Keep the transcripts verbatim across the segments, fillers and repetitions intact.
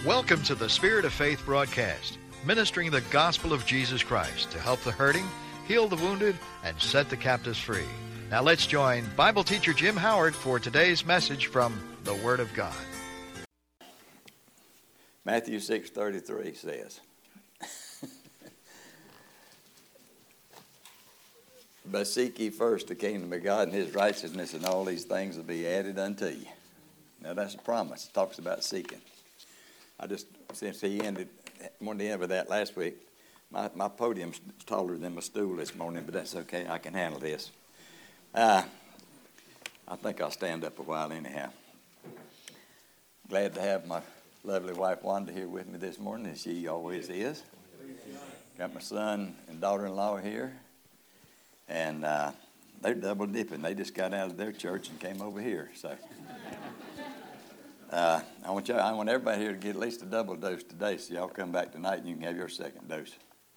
Welcome to the Spirit of Faith broadcast, ministering the gospel of Jesus Christ to help the hurting, heal the wounded, and set the captives free. Now let's join Bible teacher Jim Howard for today's message from the Word of God. Matthew six thirty-three says, "But seek ye first the kingdom of God and his righteousness, and all these things will be added unto you." Now that's a promise. It talks about seeking. I just, since he ended, wanted to end with that last week, my, my podium's taller than my stool this morning, but that's okay. I can handle this. Uh, I think I'll stand up a while anyhow. Glad to have my lovely wife Wanda here with me this morning, as she always is. Got my son and daughter-in-law here, and uh, they're double dipping. They just got out of their church and came over here, so... Uh, I want you, I want everybody here to get at least a double dose today, so y'all come back tonight and you can have your second dose.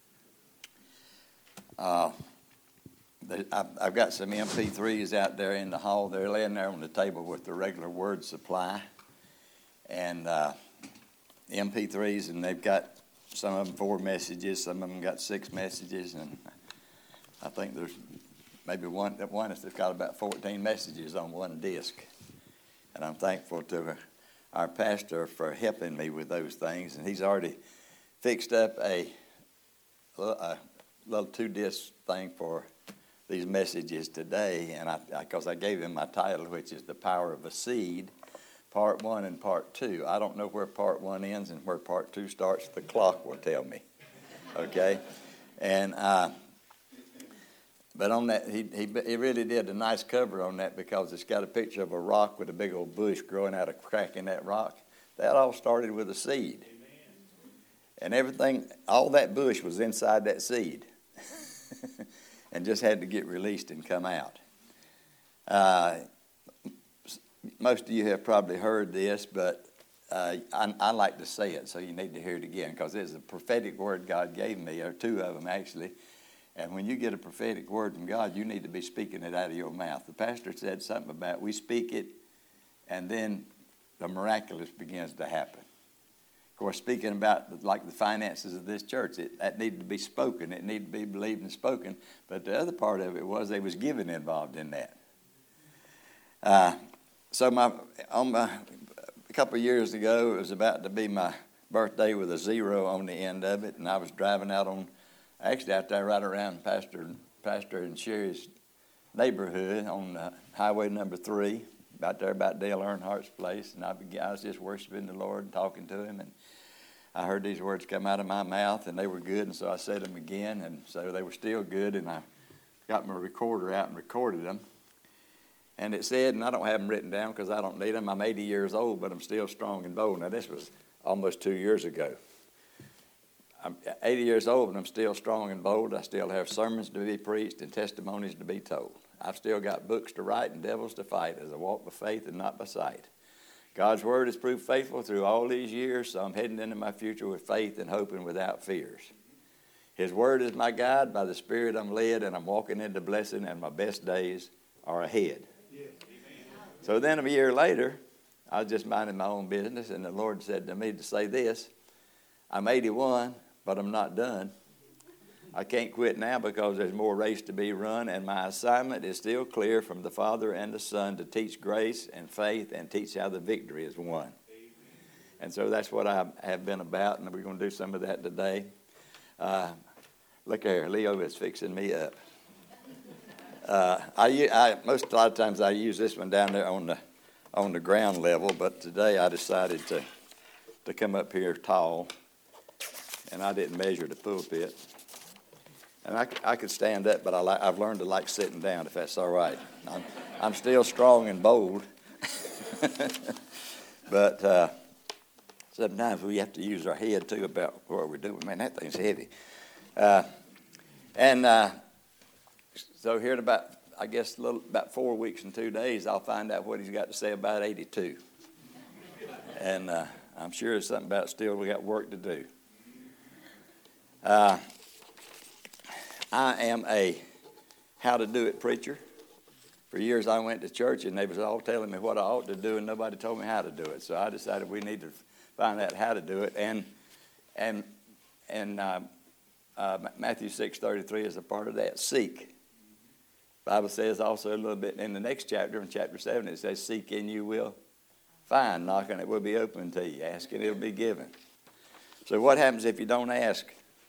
Uh, they, I've, I've got some M P threes out there in the hall. They're laying there on the table with the regular word supply, and uh, M P threes, and they've got some of them four messages, some of them got six messages, and I think there's maybe one that one that's got about fourteen messages on one disc, and I'm thankful to her. Our pastor for helping me with those things, and he's already fixed up a, a little two-disc thing for these messages today, and I, because I, I gave him my title, which is The Power of a Seed, Part One and Part Two. I don't know where Part One ends and where Part Two starts. The clock will tell me, okay? And uh, but on that, he, he he really did a nice cover on that, because it's got a picture of a rock with a big old bush growing out a crack in that rock. That all started with a seed. Amen. And everything, all that bush was inside that seed. And just had to get released and come out. Uh, most of you have probably heard this, but uh, I, I like to say it, so you need to hear it again, because it's a prophetic word God gave me, or two of them actually. And when you get a prophetic word from God, you need to be speaking it out of your mouth. The pastor said something about we speak it, and then the miraculous begins to happen. Of course, speaking about like the finances of this church, it, that needed to be spoken. It needed to be believed and spoken. But the other part of it was there was giving involved in that. Uh, so my on my a couple of years ago, it was about to be my birthday with a zero on the end of it, and I was driving out on. Actually, out there right around Pastor Pastor and Sherry's neighborhood on uh, Highway Number Three, about there about Dale Earnhardt's place, and I, began, I was just worshiping the Lord and talking to Him, and I heard these words come out of my mouth, and they were good, and so I said them again, and so they were still good, and I got my recorder out and recorded them, and it said, and I don't have them written down because I don't need them. I'm eighty years old, but I'm still strong and bold. Now, this was almost two years ago. I'm eighty years old, and I'm still strong and bold. I still have sermons to be preached and testimonies to be told. I've still got books to write and devils to fight as I walk by faith and not by sight. God's word has proved faithful through all these years, so I'm heading into my future with faith and hoping without fears. His word is my guide. By the Spirit I'm led, and I'm walking into blessing, and my best days are ahead. Yeah. So then a year later, I was just minding my own business, and the Lord said to me to say this: I'm eighty-one. But I'm not done. I can't quit now because there's more race to be run, and my assignment is still clear from the Father and the Son to teach grace and faith and teach how the victory is won. Amen. And so that's what I have been about, and we're going to do some of that today. Uh, look here, Leo is fixing me up. Uh, I, I most a lot of times I use this one down there on the on the ground level, but today I decided to to come up here tall. And I didn't measure the pulpit. And I, I could stand up, but I li- I've learned to like sitting down, if that's all right. I'm, I'm still strong and bold. But uh, sometimes we have to use our head, too, about what we're doing. Man, that thing's heavy. Uh, and uh, so here in about, I guess, a little, about four weeks and two days, I'll find out what he's got to say about eighty-two. And uh, I'm sure it's something about still we got work to do. Uh, I am a how to do it preacher. For years I went to church and they was all telling me what I ought to do and nobody told me how to do it. So I decided we need to find out how to do it. And and and uh, uh, Matthew six thirty-three is a part of that. Seek. The Bible says also a little bit in the next chapter, in chapter seven, it says, seek and you will find. Knock and it will be open to you. Ask and it will be given. So what happens if you don't ask?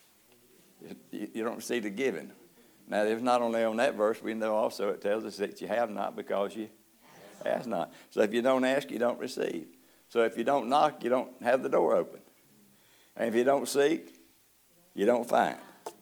You, you don't receive the giving. Now, there's not only on that verse, we know also it tells us that you have not because you ask not. So if you don't ask, you don't receive. So if you don't knock, you don't have the door open. And if you don't seek, you don't find.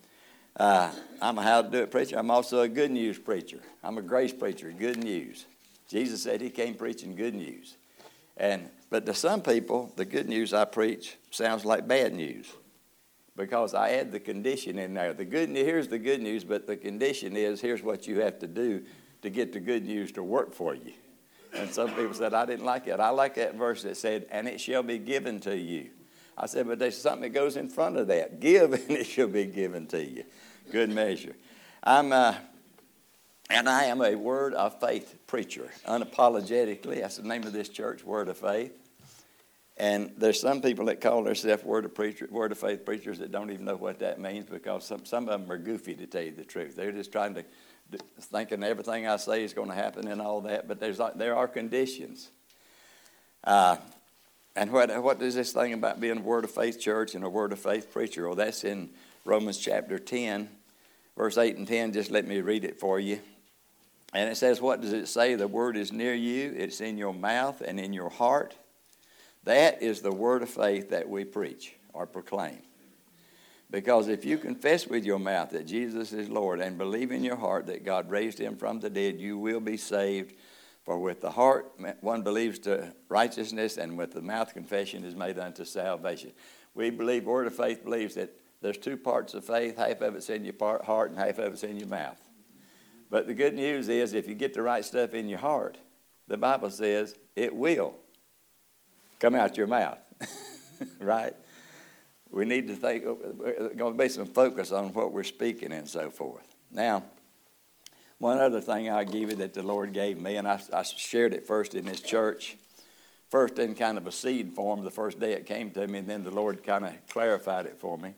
Uh, I'm a how to do it preacher. I'm also a good news preacher. I'm a grace preacher, good news. Jesus said he came preaching good news. And but to some people, the good news I preach sounds like bad news because I add the condition in there. The good here's the good news, but the condition is here's what you have to do to get the good news to work for you. And some people said, I didn't like it. I like that verse that said, and it shall be given to you. I said, but there's something that goes in front of that. Give, and it shall be given to you. Good measure. I'm, uh, and I am a Word of Faith preacher, unapologetically. That's the name of this church, Word of Faith. And there's some people that call themselves Word of preacher, Word of Faith preachers that don't even know what that means because some, some of them are goofy, to tell you the truth. They're just trying to, thinking everything I say is going to happen and all that, but there's there are conditions. Uh, and what what is this thing about being a Word of Faith church and a Word of Faith preacher? Well, that's in Romans chapter ten, verse eight and ten. Just let me read it for you. And it says, what does it say? The word is near you. It's in your mouth and in your heart. That is the word of faith that we preach or proclaim. Because if you confess with your mouth that Jesus is Lord and believe in your heart that God raised him from the dead, you will be saved. For with the heart one believes to righteousness, and with the mouth confession is made unto salvation. We believe, word of faith believes that there's two parts of faith. Half of it's in your heart and half of it's in your mouth. But the good news is if you get the right stuff in your heart, the Bible says it will come out your mouth. Right? We need to think, there's going to be some focus on what we're speaking and so forth. Now, one other thing I'll give you that the Lord gave me, and I, I shared it first in this church, first in kind of a seed form the first day it came to me, and then the Lord kind of clarified it for me.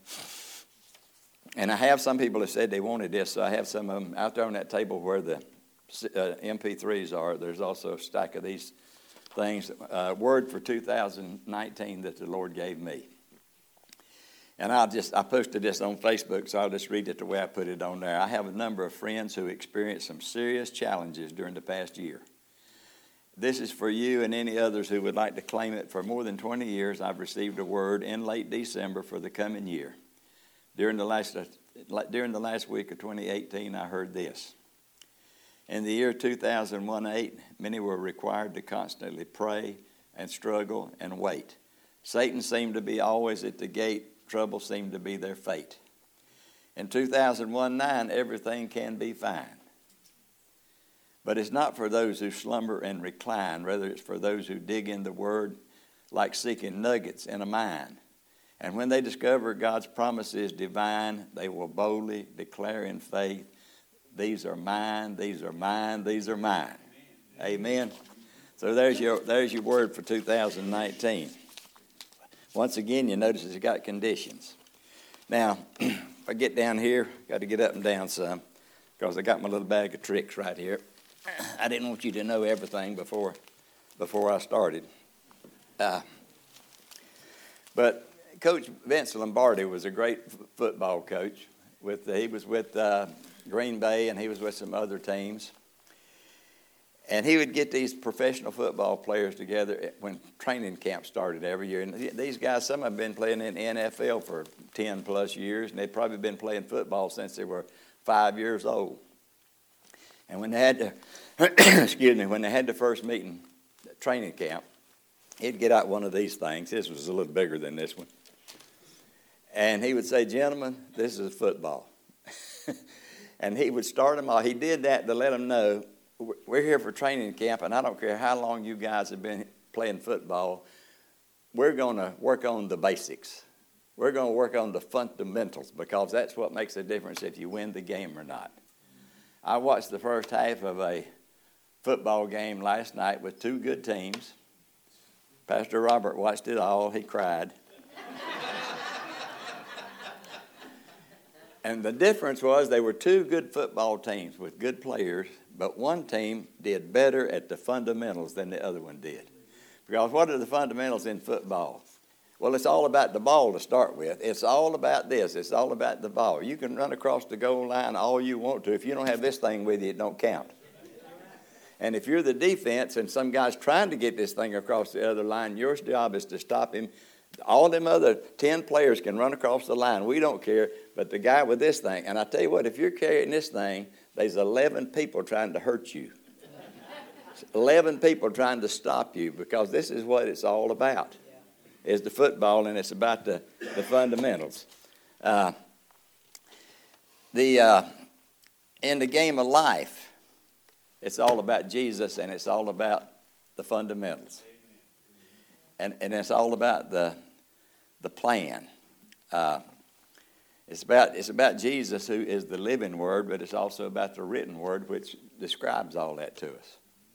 And I have some people that said they wanted this, so I have some of them out there on that table where the uh, M P threes are. There's also a stack of these things, uh, word for two thousand nineteen that the Lord gave me. And I'll just, I posted this on Facebook, so I'll just read it the way I put it on there. I have a number of friends who experienced some serious challenges during the past year. This is for you and any others who would like to claim it. For more than twenty years, I've received a word in late December for the coming year. During the last, during the last week of twenty eighteen, I heard this. In the year two thousand eight, many were required to constantly pray and struggle and wait. Satan seemed to be always at the gate. Trouble seemed to be their fate. In two thousand nine, everything can be fine. But it's not for those who slumber and recline. Rather, it's for those who dig in the Word like seeking nuggets in a mine. And when they discover God's promise is divine, they will boldly declare in faith, these are mine, these are mine, these are mine. Amen. Amen. So there's your there's your word for two thousand nineteen. Once again, you notice it's got conditions. Now, if I get down here, got to get up and down some because I got my little bag of tricks right here. I didn't want you to know everything before before I started. Uh, but Coach Vince Lombardi was a great f- football coach. With the, he was with uh, Green Bay, and he was with some other teams. And he would get these professional football players together when training camp started every year. And these guys, some have been playing in the N F L for ten plus years, and they've probably been playing football since they were five years old. And when they had to, excuse me, when they had the first meeting, training camp, he'd get out one of these things. This was a little bigger than this one. And he would say, gentlemen, this is football. And he would start them off. He did that to let them know, we're here for training camp, and I don't care how long you guys have been playing football. We're going to work on the basics. We're going to work on the fundamentals because that's what makes a difference if you win the game or not. I watched the first half of a football game last night with two good teams. Pastor Robert watched it all. He cried. And the difference was they were two good football teams with good players, but one team did better at the fundamentals than the other one did. Because what are the fundamentals in football? Well, it's all about the ball to start with. It's all about this. It's all about the ball. You can run across the goal line all you want to. If you don't have this thing with you, it don't count. And if you're the defense and some guy's trying to get this thing across the other line, your job is to stop him. All them other ten players can run across the line. We don't care. But the guy with this thing, and I tell you what, if you're carrying this thing, there's eleven people trying to hurt you. eleven people trying to stop you, because this is what it's all about, is the football, and it's about the, the fundamentals. Uh, the uh, in the game of life, it's all about Jesus, and it's all about the fundamentals. And, and it's all about the the plan. Uh, it's about it's about Jesus, who is the living Word, but it's also about the written Word, which describes all that to us.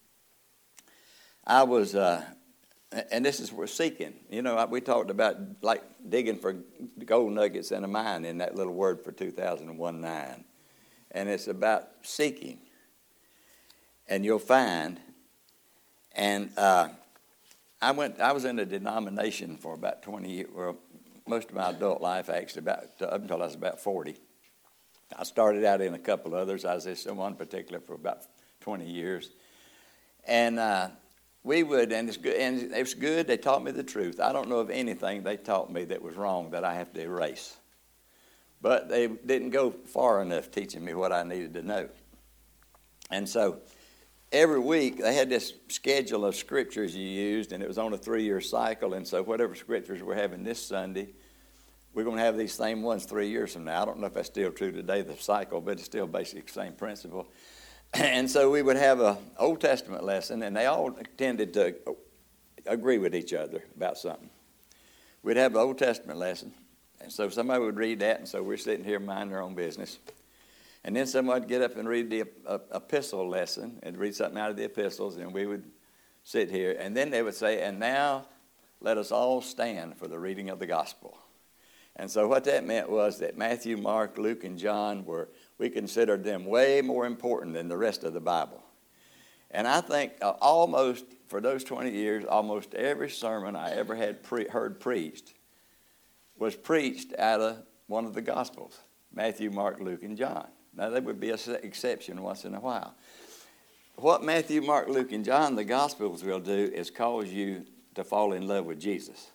I was, uh, and this is we're seeking. You know, we talked about like digging for gold nuggets in a mine in that little word for two thousand one nine, and it's about seeking, and you'll find. And uh, I went. I was in a denomination for about twenty years, well, most of my adult life, actually, about up until I was about forty. I started out in a couple others. I was in one particular for about twenty years, and uh, we would, and it's good. And it was good. They taught me the truth. I don't know of anything they taught me that was wrong that I have to erase, but they didn't go far enough teaching me what I needed to know, and so. Every week, they had this schedule of scriptures you used, and it was on a three-year cycle. And so whatever scriptures we're having this Sunday, we're going to have these same ones three years from now. I don't know if that's still true today, the cycle, but it's still basically the same principle. And so we would have an Old Testament lesson, and they all tended to agree with each other about something. We'd have an Old Testament lesson, and so somebody would read that, and so we're sitting here minding our own business. And then someone would get up and read the uh, epistle lesson and read something out of the epistles, and we would sit here. And then they would say, and now let us all stand for the reading of the gospel. And so what that meant was that Matthew, Mark, Luke, and John were, we considered them way more important than the rest of the Bible. And I think uh, almost, for those twenty years, almost every sermon I ever had pre- heard preached was preached out of one of the gospels, Matthew, Mark, Luke, and John. Now, there would be an exception once in a while. What Matthew, Mark, Luke, and John, the Gospels, will do is cause you to fall in love with Jesus.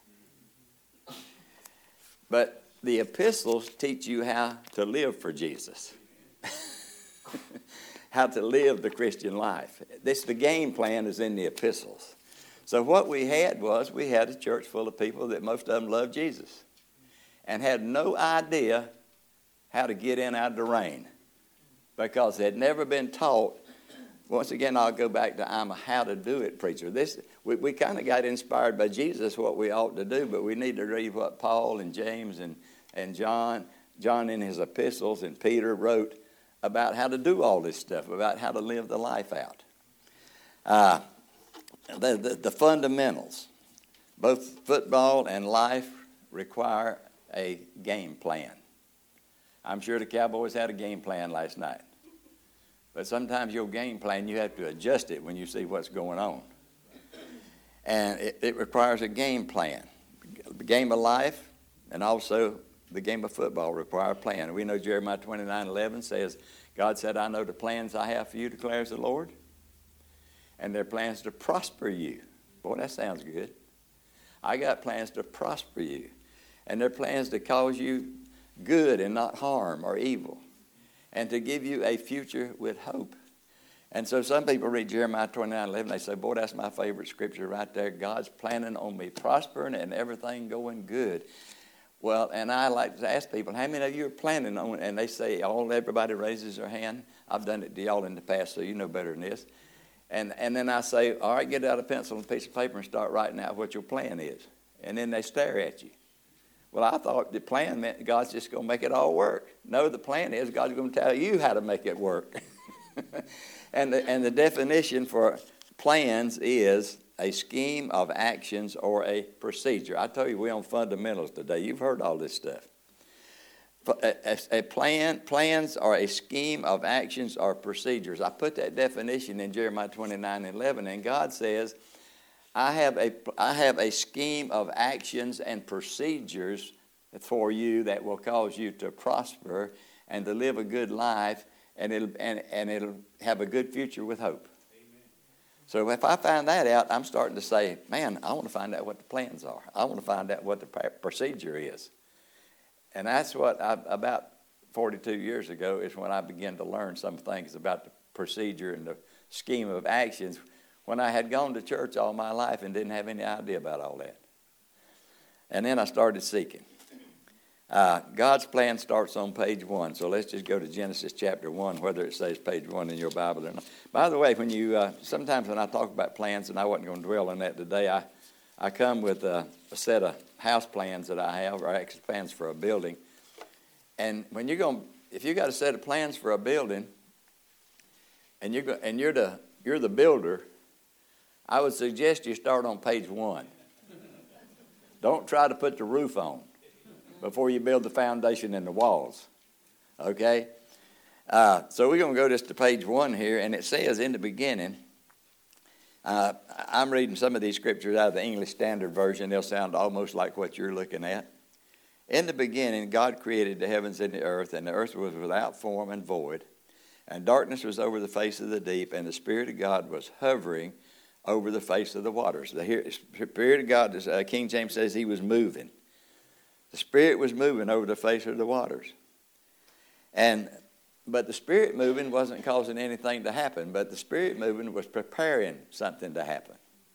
But the epistles teach you how to live for Jesus, how to live the Christian life. This, the game plan is in the epistles. So what we had was we had a church full of people that most of them loved Jesus and had no idea how to get in out of the rain, because they had never been taught. Once again, I'll go back to I'm a how-to-do-it preacher. This We, we kind of got inspired by Jesus, what we ought to do, but we need to read what Paul and James and, and John, John in his epistles, and Peter wrote about how to do all this stuff, about how to live the life out. Uh, the, the, the fundamentals, both football and life, require a game plan. I'm sure the Cowboys had a game plan last night. But sometimes your game plan, you have to adjust it when you see what's going on. And it, it requires a game plan. The game of life and also the game of football require a plan. We know Jeremiah twenty-nine eleven says, God said, I know the plans I have for you, declares the Lord. And they're plans to prosper you. Boy, that sounds good. I got plans to prosper you. And they're plans to cause you good and not harm or evil, and to give you a future with hope. And so some people read Jeremiah twenty-nine eleven, they say, boy, that's my favorite scripture right there. God's planning on me prospering and everything going good. Well, and I like to ask people, how many of you are planning on, and they say, all everybody raises their hand. I've done it to y'all in the past, so you know better than this. And, and then I say, all right, get out a pencil and a piece of paper and start writing out what your plan is. And then they stare at you. Well, I thought the plan meant God's just going to make it all work. No, the plan is God's going to tell you how to make it work. And the, and the definition for plans is a scheme of actions or a procedure. I tell you, we're on fundamentals today. You've heard all this stuff. A, a, a plan, plans are a scheme of actions or procedures. I put that definition in Jeremiah twenty-nine eleven, and God says, I have a, I have a scheme of actions and procedures for you that will cause you to prosper and to live a good life, and it'll, and, and it'll have a good future with hope. Amen. So if I find that out, I'm starting to say, man, I want to find out what the plans are. I want to find out what the procedure is. And that's what, I, about forty-two years ago, is when I began to learn some things about the procedure and the scheme of actions, when I had gone to church all my life and didn't have any idea about all that. And then I started seeking. Uh, God's plan starts on page one. So let's just go to Genesis chapter one, whether it says page one in your Bible or not. By the way, when you uh, sometimes when I talk about plans, and I wasn't going to dwell on that today, I, I come with a, a set of house plans that I have, or actually plans for a building. And when you're going, if you got a set of plans for a building, and you're go, and you're the you're the builder, I would suggest you start on page one. Don't try to put the roof on before you build the foundation and the walls. Okay? Uh, so we're going to go just to page one here, and it says in the beginning, uh, I'm reading some of these scriptures out of the English Standard Version. They'll sound almost like what you're looking at. In the beginning, God created the heavens and the earth, and the earth was without form and void, and darkness was over the face of the deep, and the Spirit of God was hovering over the face of the waters. The Spirit of God, uh, King James says he was moving. The Spirit was moving over the face of the waters. And but the Spirit moving wasn't causing anything to happen, but the Spirit moving was preparing something to happen.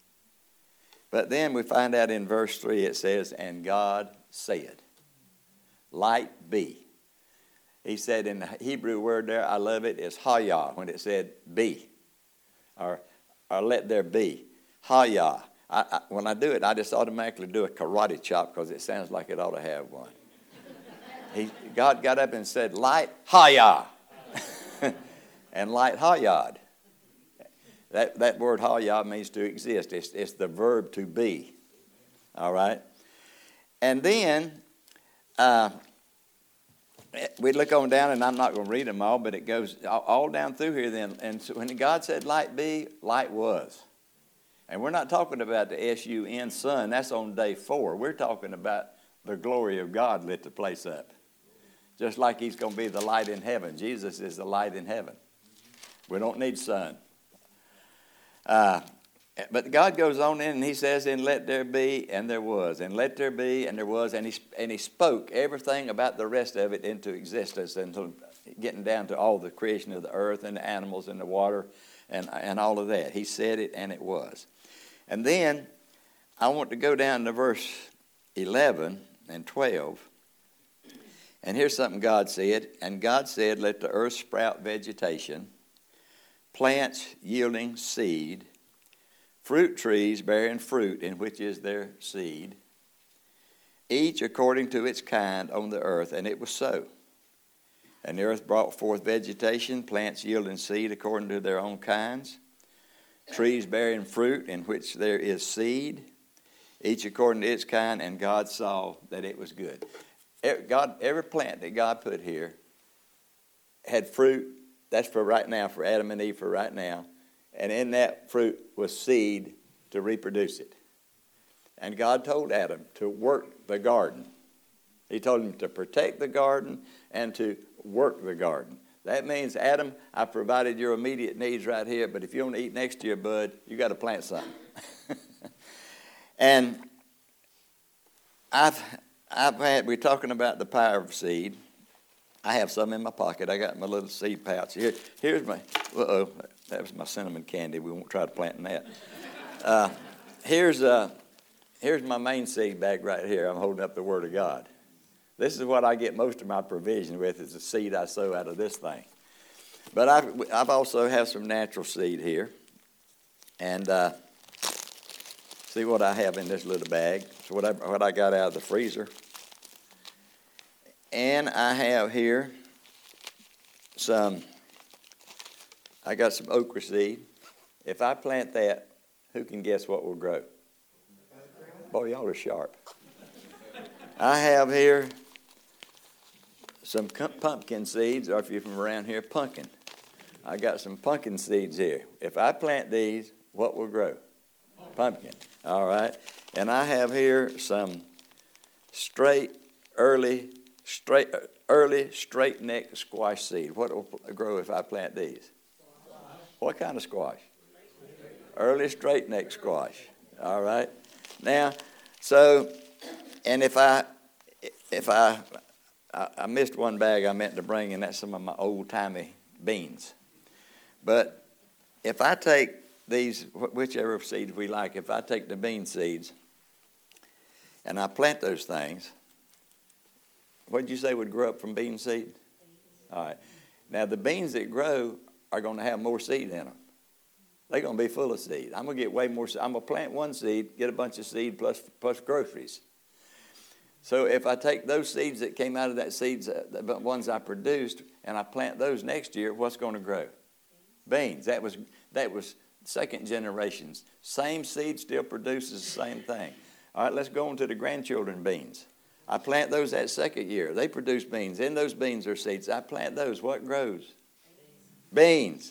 But then we find out in verse three it says, and God said, light be. He said in the Hebrew word there, I love it, is hayah, when it said be, or, or let there be. Hayah. I, I, when I do it, I just automatically do a karate chop because it sounds like it ought to have one. He, God got up and said, light hayah. And light hayad. That, that word hayah means to exist. It's, it's the verb to be. All right? And then uh, we look on down, and I'm not going to read them all, but it goes all, all down through here then. And so when God said light be, light was. And we're not talking about the S U N, sun. That's on day four. We're talking about the glory of God lit the place up. Just like he's going to be the light in heaven. Jesus is the light in heaven. We don't need sun. Uh, but God goes on in and he says, and let there be, and there was. And let there be, and there was. And he, and he spoke everything about the rest of it into existence, until getting down to all the creation of the earth and the animals and the water and, and all of that. He said it, and it was. And then I want to go down to verse eleven and twelve. And here's something God said. And God said, let the earth sprout vegetation, plants yielding seed, fruit trees bearing fruit, in which is their seed, each according to its kind on the earth. And it was so. And the earth brought forth vegetation, plants yielding seed according to their own kinds, trees bearing fruit, in which there is seed, each according to its kind. And God saw that it was good. God, every plant that God put here had fruit. That's for right now, for Adam and Eve for right now. And in that fruit was seed to reproduce it. And God told Adam to work the garden. He told him to protect the garden and to work the garden. That means, Adam, I provided your immediate needs right here, but if you want to eat next to your bud, you got to plant something. And I've... I've had, we're talking about the power of seed. I have some in my pocket. I got my little seed pouch. Here, here's my, uh-oh, that was my cinnamon candy. We won't try to plant in that. Uh, here's, uh, here's my main seed bag right here. I'm holding up the Word of God. This is what I get most of my provision with, is the seed I sow out of this thing. But I've, I've also have some natural seed here. And uh, see what I have in this little bag. So what I, what I got out of the freezer. And I have here some I got some okra seed. If I plant that, who can guess what will grow? Boy, y'all are sharp. I have here some pumpkin seeds, or if you're from around here, pumpkin. I got some pumpkin seeds here. If I plant these, what will grow? Pumpkin. All right. And I have here some straight, early, straight, early, straight neck squash seed. What will grow if I plant these? What kind of squash? Early, straight neck squash. All right. Now, so, and if I, if I, I, I missed one bag I meant to bring, and that's some of my old-timey beans. But if I take these, whichever seeds we like, if I take the bean seeds and I plant those things, what did you say would grow up from bean seed? All right. Now, the beans that grow are going to have more seed in them. They're going to be full of seed. I'm going to get way more seed. I'm going to plant one seed, get a bunch of seed plus, plus groceries. So if I take those seeds that came out of that seeds, uh, the ones I produced, and I plant those next year, what's going to grow? Beans. That was that was second generations. Same seed still produces the same thing. All right, let's go on to the grandchildren beans. I plant those that second year. They produce beans. In those beans are seeds. I plant those. What grows? Beans.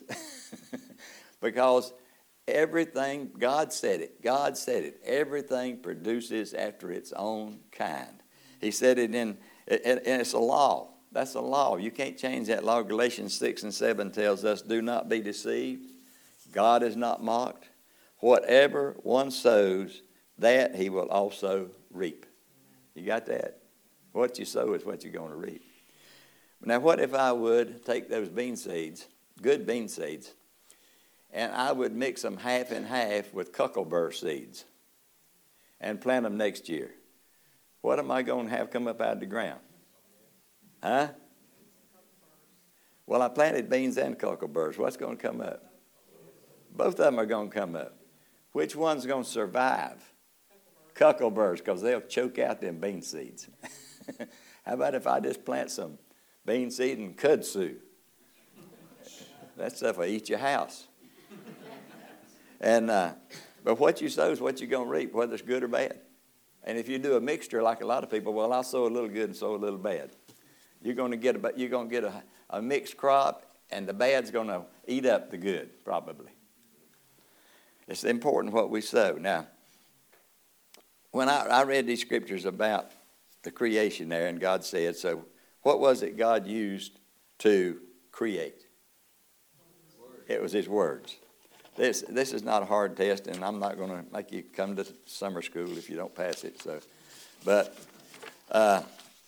Because everything, God said it. God said it. Everything produces after its own kind. He said it in, and it's a law. That's a law. You can't change that law. Galatians six and seven tells us, do not be deceived. God is not mocked. Whatever one sows, that he will also reap. You got that? What you sow is what you're going to reap. Now, what if I would take those bean seeds, good bean seeds, and I would mix them half and half with cucumber seeds and plant them next year? What am I going to have come up out of the ground? Huh? Well, I planted beans and cucumbers. What's going to come up? Both of them are going to come up. Which one's going to survive? Cucumbers, because they'll choke out them bean seeds. How about if I just plant some bean seed and kudzu? That stuff will eat your house. And uh, but what you sow is what you're going to reap, whether it's good or bad. And if you do a mixture like a lot of people, well, I'll sow a little good and sow a little bad. You're going to get a, you're going to get a, a mixed crop, and the bad's going to eat up the good, probably. It's important what we sow. Now, when I, I read these scriptures about the creation there, and God said, so what was it God used to create? It was his words. This this is not a hard test, and I'm not going to make you come to summer school if you don't pass it. So, but uh,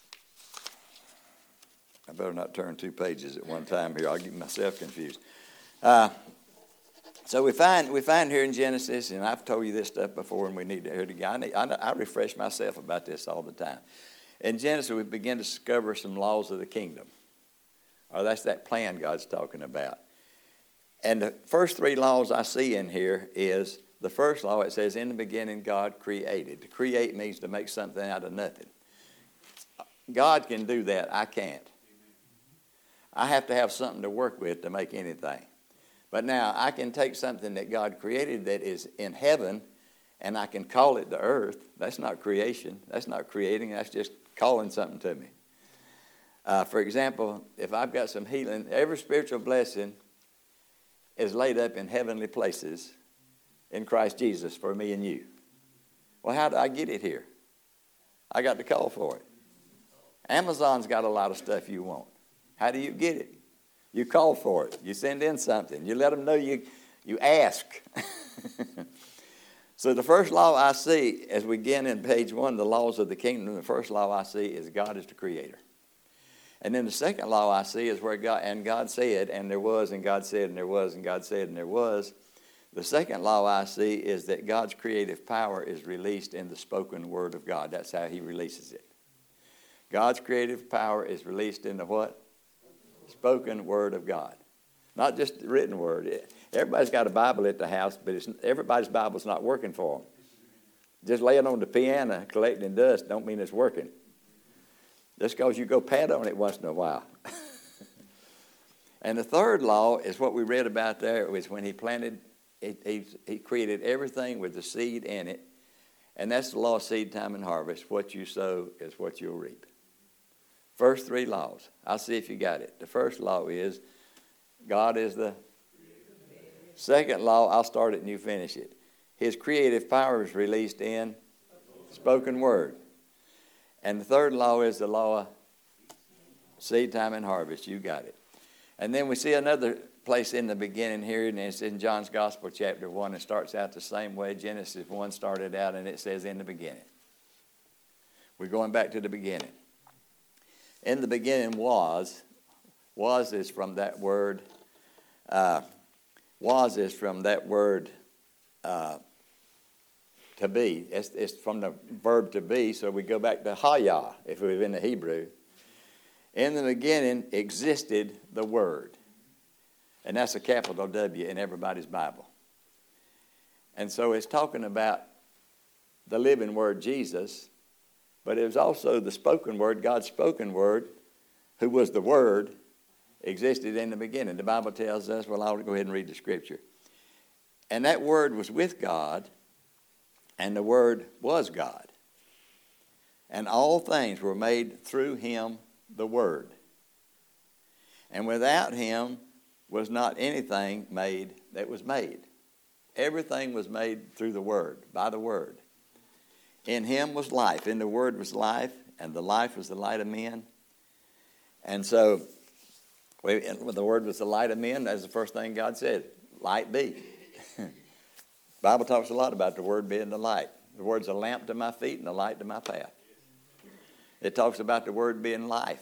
I better not turn two pages at one time here. I'll get myself confused. Uh, so we find we find here in Genesis, and I've told you this stuff before, and we need to hear it again. I, need, I, I refresh myself about this all the time. In Genesis, we begin to discover some laws of the kingdom. Or that's that plan God's talking about. And the first three laws I see in here is, the first law, it says, in the beginning God created. To create means to make something out of nothing. God can do that. I can't. I have to have something to work with to make anything. But now I can take something that God created that is in heaven, and I can call it the earth. That's not creation. That's not creating. That's just calling something to me. Uh, for example, if I've got some healing, every spiritual blessing is laid up in heavenly places in Christ Jesus for me and you. Well, how do I get it here? I got to call for it. Amazon's got a lot of stuff you want. How do you get it? You call for it. You send in something. You let them know you, you ask. So the first law I see, as we begin in page one, the laws of the kingdom, the first law I see is God is the creator. And then the second law I see is where God, and God said, and there was, and God said, and there was, and God said, and there was. The second law I see is that God's creative power is released in the spoken word of God. That's how he releases it. God's creative power is released in the what? Spoken word of God. Not just the written word. Everybody's got a Bible at the house, but it's, everybody's Bible's not working for them. Just laying on the piano collecting dust don't mean it's working. Just because you go pat on it once in a while. And the third law is what we read about there. It was when he planted, he, he, he created everything with the seed in it. And that's the law of seed time and harvest. What you sow is what you'll reap. First three laws. I'll see if you got it. The first law is God is the second law. I'll start it and you finish it. His creative power is released in spoken word. And the third law is the law of seed time and harvest. You got it. And then we see another place in the beginning here, and it's in John's Gospel, chapter one. It starts out the same way Genesis one started out, and it says in the beginning. We're going back to the beginning. In the beginning was, was is from that word, uh, was is from that word uh, to be. It's, it's from the verb to be, so we go back to Hayah, if we were in the Hebrew. In the beginning existed the Word. And that's a capital W in everybody's Bible. And so it's talking about the living Word, Jesus, but it was also the spoken Word, God's spoken Word, who was the Word, existed in the beginning. The Bible tells us, well, I'll go ahead and read the Scripture. And that Word was with God, and the Word was God. And all things were made through Him, the Word. And without Him was not anything made that was made. Everything was made through the Word, by the Word. In Him was life. In the Word was life, and the life was the light of men. And so, we, the Word was the light of men. That's the first thing God said, light be. The Bible talks a lot about the Word being the light. The Word's a lamp to my feet and a light to my path. It talks about the Word being life.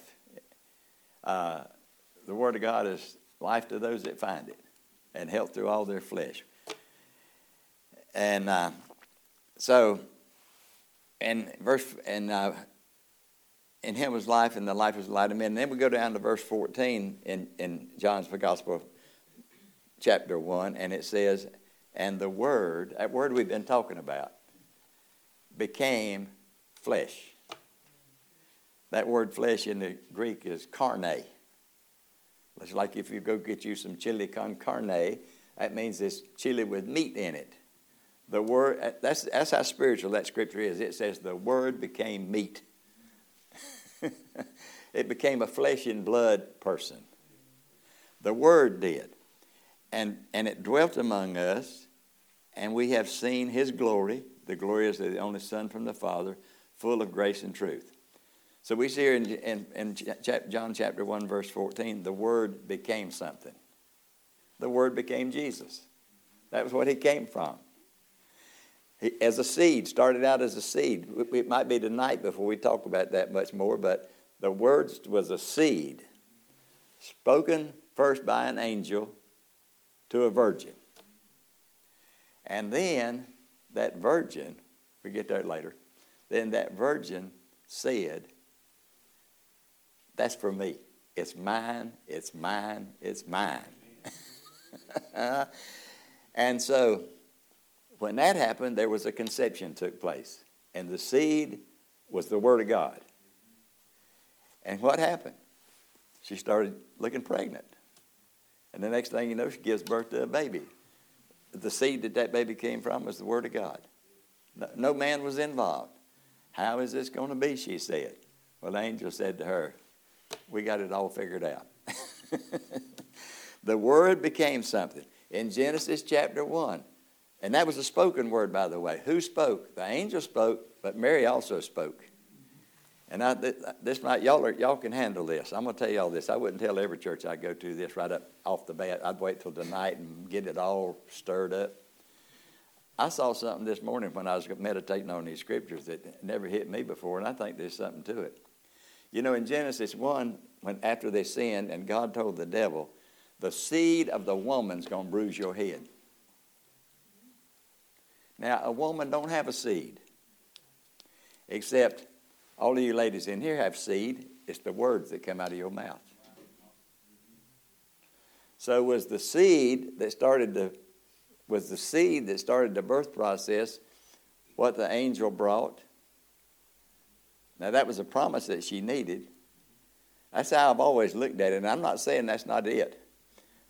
Uh, the Word of God is life to those that find it, and health through all their flesh. And uh, so, and verse and uh, in Him was life, and the life was the light of men. And then we go down to verse fourteen in in John's Gospel, chapter one, and it says, "And the Word," that word we've been talking about, became flesh. That word flesh in the Greek is carne. It's like if you go get you some chili con carne, that means it's chili with meat in it. The word, that's, that's how spiritual that scripture is. It says the Word became meat. It became a flesh and blood person. The Word did. And, and it dwelt among us, and we have seen His glory. The glory is the only Son from the Father, full of grace and truth. So we see here in, in, in John chapter one, verse fourteen, the Word became something. The Word became Jesus. That was what He came from. He, as a seed, started out as a seed. It might be tonight before we talk about that much more, but the Word was a seed, spoken first by an angel to a virgin. And then that virgin, we get there later, then that virgin said, "That's for me. It's mine, it's mine, it's mine." And so, when that happened, there was a conception took place. And the seed was the Word of God. And what happened? She started looking pregnant. And the next thing you know, she gives birth to a baby. The seed that that baby came from was the Word of God. No, no man was involved. "How is this going to be?" she said. Well, the angel said to her, "We got it all figured out." The Word became something. In Genesis chapter one, and that was a spoken word, by the way. Who spoke? The angel spoke, but Mary also spoke. And I, this might, y'all, are, y'all can handle this. I'm going to tell y'all this. I wouldn't tell every church I go to this right up off the bat. I'd wait till tonight and get it all stirred up. I saw something this morning when I was meditating on these scriptures that never hit me before, and I think there's something to it. You know, in Genesis one, when after they sinned, and God told the devil, "The seed of the woman's going to bruise your head." Now, a woman don't have a seed, except all of you ladies in here have seed. It's the words that come out of your mouth. So was the seed that started the was the seed that started the birth process what the angel brought? Now, that was a promise that she needed. That's how I've always looked at it, and I'm not saying that's not it.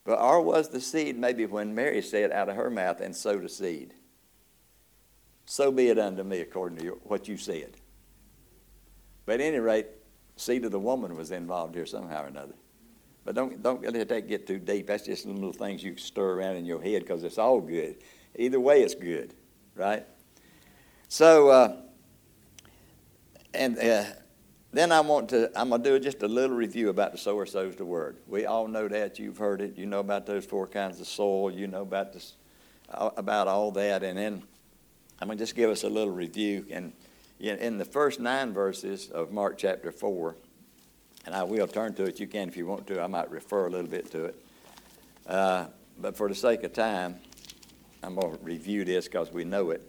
But or was the seed maybe when Mary said out of her mouth, and sow the seed? So be it unto me according to your, what you said. But at any rate, seed of the woman was involved here somehow or another. But don't don't let that get too deep. That's just little things you stir around in your head because it's all good. Either way, it's good, right? So, uh, and uh, then I want to, I'm going to do just a little review about the sower sows the word. We all know that. You've heard it. You know about those four kinds of soil. You know about this, about all that. And then I'm going to just give us a little review. And in the first nine verses of Mark chapter four, and I will turn to it. You can if you want to. I might refer a little bit to it. Uh, but for the sake of time, I'm going to review this because we know it.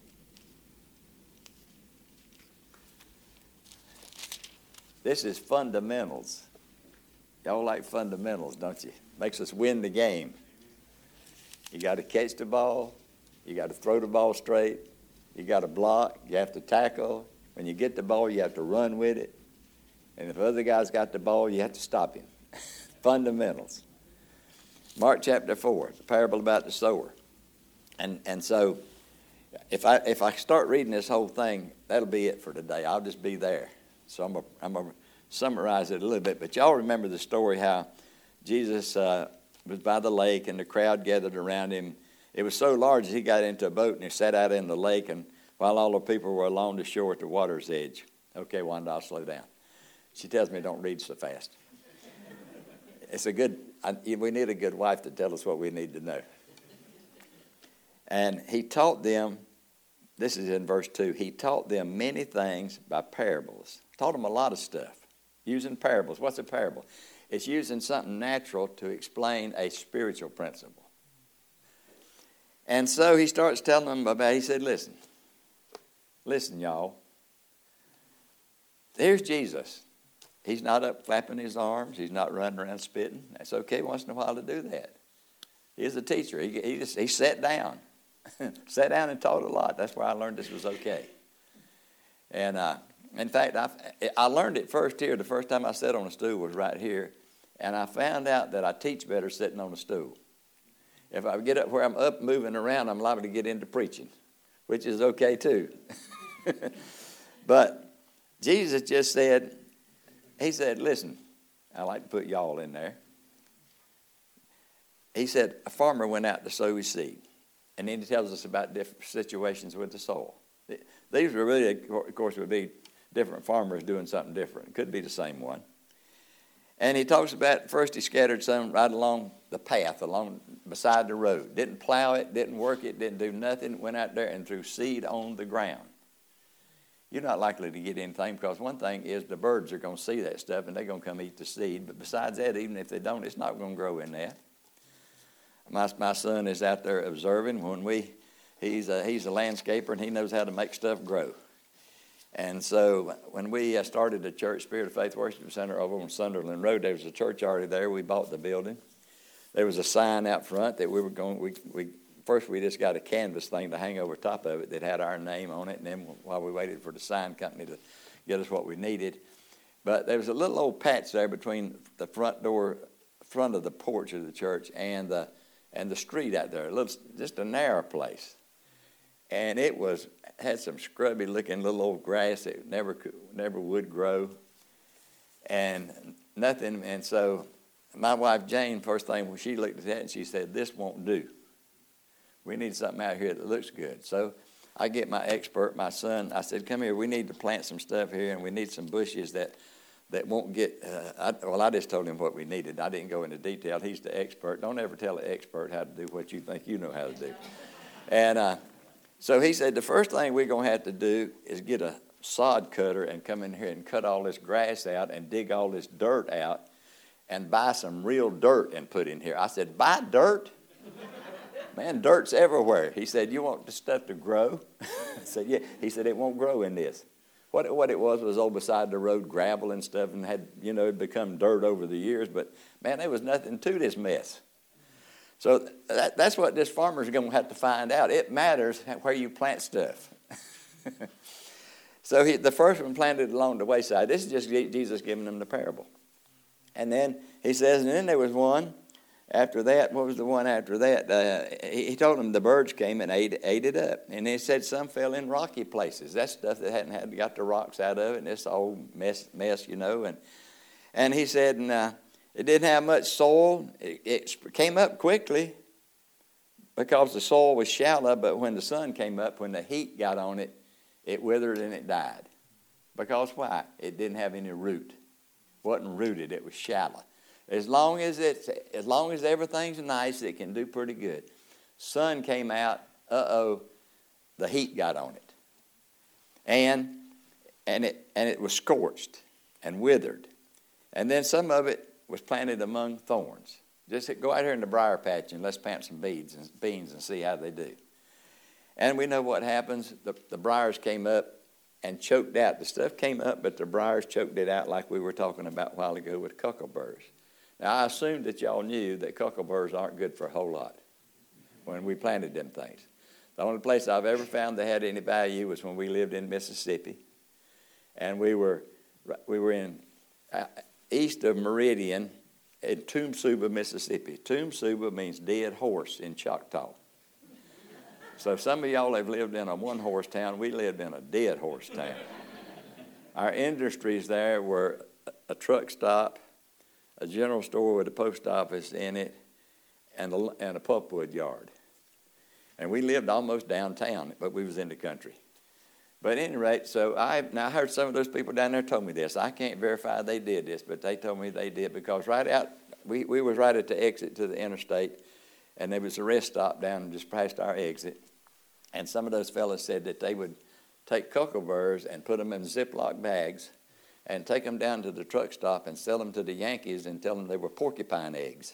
This is fundamentals. Y'all like fundamentals, don't you? Makes us win the game. You got to catch the ball. You got to throw the ball straight. You got to block. You have to tackle. When you get the ball, you have to run with it. And if other guys got the ball, you have to stop him. Fundamentals. Mark chapter four, the parable about the sower. And and so if I if I start reading this whole thing, that'll be it for today. I'll just be there. So I'm going I'm to summarize it a little bit. But y'all remember the story how Jesus uh, was by the lake and the crowd gathered around him. It was so large that he got into a boat and he sat out in the lake, and while all the people were along the shore at the water's edge. Okay, Wanda, I'll slow down. She tells me don't read so fast. It's a good, I, we need a good wife to tell us what we need to know. And he taught them, this is in verse two, he taught them many things by parables. Taught them a lot of stuff using parables. What's a parable? It's using something natural to explain a spiritual principle. And so he starts telling them about, he said, listen, listen, y'all. There's Jesus. He's not up flapping his arms. He's not running around spitting. That's okay once in a while to do that. He's a teacher. He, he, just, he sat down. sat down and taught a lot. That's where I learned this was okay. And uh, in fact, I, I learned it first here. The first time I sat on a stool was right here. And I found out that I teach better sitting on a stool. If I get up where I'm up moving around, I'm liable to get into preaching, which is okay too. But Jesus just said, he said, listen, I like to put y'all in there. He said, a farmer went out to sow his seed. And then he tells us about different situations with the soil. These were really, of course, would be different farmers doing something different. It could be the same one. And he talks about, first he scattered some right along the path, along beside the road. Didn't plow it, didn't work it, didn't do nothing. Went out there and threw seed on the ground. You're not likely to get anything because one thing is the birds are going to see that stuff and they're going to come eat the seed. But besides that, even if they don't, it's not going to grow in that. My my son is out there observing when we, he's a, he's a landscaper and he knows how to make stuff grow. And so when we started the church, Spirit of Faith Worship Center over on Sunderland Road, there was a church already there. We bought the building. There was a sign out front that we were going, we, we first we just got a canvas thing to hang over top of it that had our name on it. And then while we waited for the sign company to get us what we needed. But there was a little old patch there between the front door, front of the porch of the church and the, and the street out there. A little, just a narrow place. And it was had some scrubby looking little old grass that never could, never would grow, and nothing. And so my wife Jane, first thing when she looked at that, and she said, "This won't do. We need something out here that looks good." So I get my expert, my son. I said, "Come here. We need to plant some stuff here, and we need some bushes that that won't get." Uh, I, well, I just told him what we needed. I didn't go into detail. He's the expert. Don't ever tell an expert how to do what you think you know how to do. And uh, so he said, the first thing we're going to have to do is get a sod cutter and come in here and cut all this grass out and dig all this dirt out and buy some real dirt and put in here. I said, buy dirt? Man, dirt's everywhere. He said, you want the stuff to grow? I said, yeah. He said, it won't grow in this. What it, what it was was over beside the road, gravel and stuff, and had, you know, it become dirt over the years. But, man, there was nothing to this mess. So that, that's what this farmer's going to have to find out. It matters where you plant stuff. So he, the first one planted along the wayside. This is just Jesus giving them the parable. And then he says, and then there was one after that, what was the one after that? Uh, he, he told them the birds came and ate, ate it up. And he said some fell in rocky places. That's stuff that hadn't had, got the rocks out of it, and this old mess, mess, you know. And and he said, and, uh, it didn't have much soil. It, it came up quickly because the soil was shallow, but when the sun came up, when the heat got on it, it withered and it died. Because why? It didn't have any root. It wasn't rooted. It was shallow. As long as it's, as long as everything's nice, it can do pretty good. Sun came out, uh-oh, the heat got on it. And and it and it was scorched and withered. And then some of it was planted among thorns. Just go out here in the briar patch and let's plant some beans and beans and see how they do. And we know what happens. The, the briars came up and choked out. The stuff came up, but the briars choked it out, like we were talking about a while ago with cuckleburs. Now, I assumed that y'all knew that cuckleburs aren't good for a whole lot when we planted them things. The only place I've ever found that had any value was when we lived in Mississippi. And we were we were in uh, east of Meridian in Toomsuba, Mississippi. Toomsuba means dead horse in Choctaw. So some of y'all have lived in a one-horse town. We lived in a dead horse town. Our industries there were a truck stop, a general store with a post office in it, and a, and a pulpwood yard. And we lived almost downtown, but we was in the country. But at any rate, so I now I heard some of those people down there told me this. I can't verify they did this, but they told me they did, because right out, we, we was right at the exit to the interstate, and there was a rest stop down just past our exit. And some of those fellas said that they would take cuckleburs and put them in Ziploc bags and take them down to the truck stop and sell them to the Yankees and tell them they were porcupine eggs.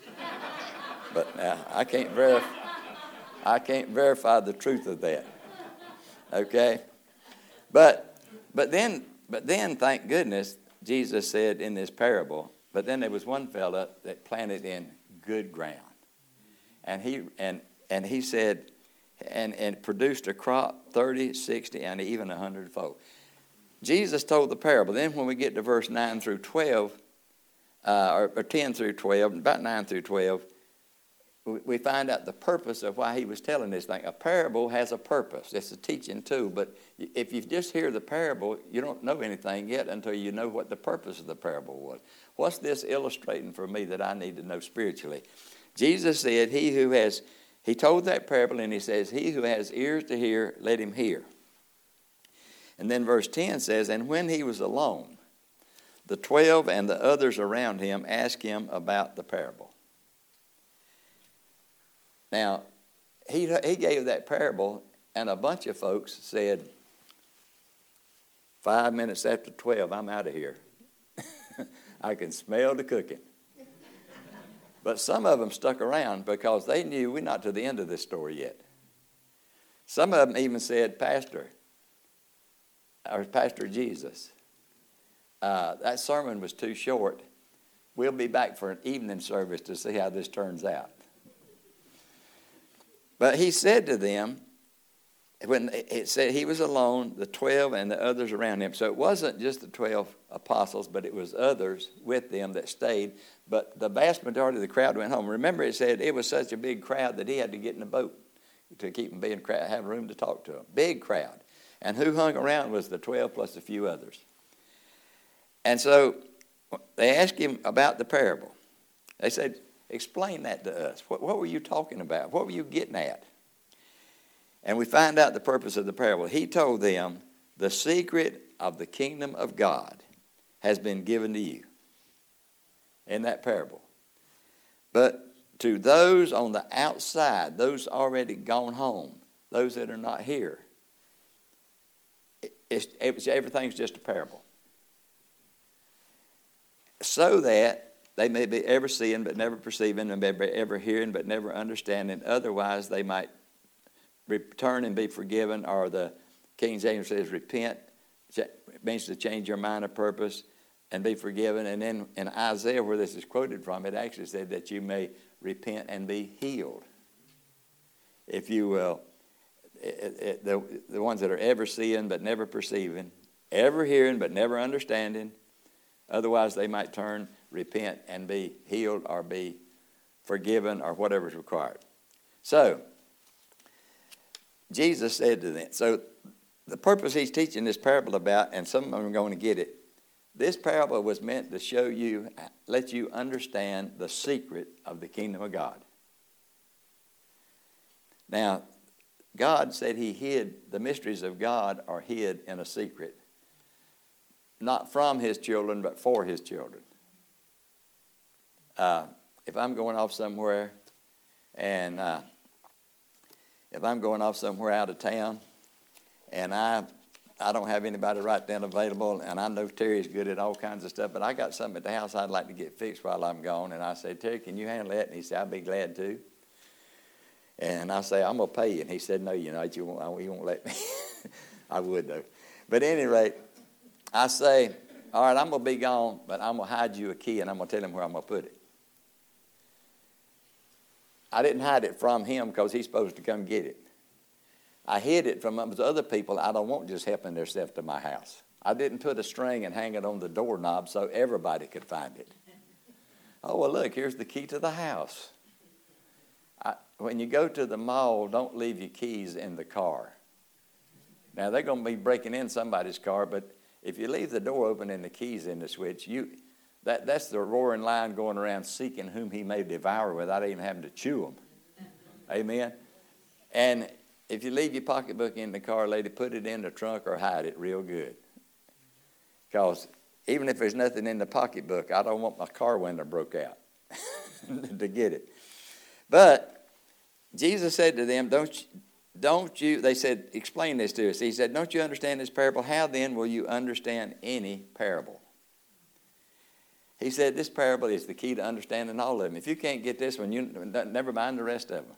But uh, I can't verify. I can't verify the truth of that. Okay, but but then but then thank goodness Jesus said in this parable. But then there was one fella that planted in good ground, and he and and he said, and and produced a crop thirty, sixty, and even a hundredfold. Jesus told the parable. Then when we get to verse nine through twelve, uh, or, or ten through twelve, about nine through twelve, we, we find out the purpose of why he was telling this thing. A parable has a purpose. It's a teaching too, but if you just hear the parable, you don't know anything yet until you know what the purpose of the parable was. What's this illustrating for me that I need to know spiritually? Jesus said, he who has, he told that parable, and he says, he who has ears to hear, let him hear. And then verse ten says, and when he was alone, the twelve and the others around him asked him about the parable. Now, he, he gave that parable, and a bunch of folks said, five minutes after twelve, I'm out of here. I can smell the cooking. But some of them stuck around because they knew we're not to the end of this story yet. Some of them even said, Pastor, or Pastor Jesus, uh, that sermon was too short. We'll be back for an evening service to see how this turns out. But he said to them, when it said he was alone, the twelve and the others around him. So it wasn't just the twelve apostles, but it was others with them that stayed. But the vast majority of the crowd went home. Remember, it said it was such a big crowd that he had to get in a boat to keep them being crowd, have room to talk to them. Big crowd. And who hung around was the twelve plus a few others. And so they asked him about the parable. They said, explain that to us. What, what were you talking about? What were you getting at? And we find out the purpose of the parable. He told them, the secret of the kingdom of God has been given to you in that parable. But to those on the outside, those already gone home, those that are not here, it's, it's, everything's just a parable. So that they may be ever seeing but never perceiving, and may be ever hearing but never understanding. Otherwise, they might return and be forgiven. Or the King James says, repent. It means to change your mind of purpose and be forgiven. And then in Isaiah, where this is quoted from, it actually said that you may repent and be healed. If you will, it, it, the, the ones that are ever seeing but never perceiving, ever hearing but never understanding. Otherwise, they might turn, repent, and be healed or be forgiven or whatever is required. So, Jesus said to them, so the purpose he's teaching this parable about, and some of them are going to get it, this parable was meant to show you, let you understand the secret of the kingdom of God. Now, God said he hid, the mysteries of God are hid in a secret. Not from his children, but for his children. Uh, if I'm going off somewhere, and uh, if I'm going off somewhere out of town, and I I don't have anybody right then available, and I know Terry's good at all kinds of stuff, but I got something at the house I'd like to get fixed while I'm gone, and I say, Terry, can you handle that? And he said, I'd be glad to. And I say, I'm going to pay you. And he said, no, you know, you won't, you won't let me. I would, though. But at any rate, I say, all right, I'm going to be gone, but I'm going to hide you a key, and I'm going to tell him where I'm going to put it. I didn't hide it from him because he's supposed to come get it. I hid it from other people I don't want just helping themselves to my house. I didn't put a string and hang it on the doorknob so everybody could find it. Oh, well, look, here's the key to the house. I, when you go to the mall, don't leave your keys in the car. Now, they're going to be breaking in somebody's car, but if you leave the door open and the keys in the switch, you that, that's the roaring lion going around seeking whom he may devour without even having to chew them. Amen? And if you leave your pocketbook in the car, lady, put it in the trunk or hide it real good. Because even if there's nothing in the pocketbook, I don't want my car window broke out to get it. But Jesus said to them, don't you, don't you, they said, explain this to us. He said, don't you understand this parable? How then will you understand any parable? He said, this parable is the key to understanding all of them. If you can't get this one, you never mind the rest of them.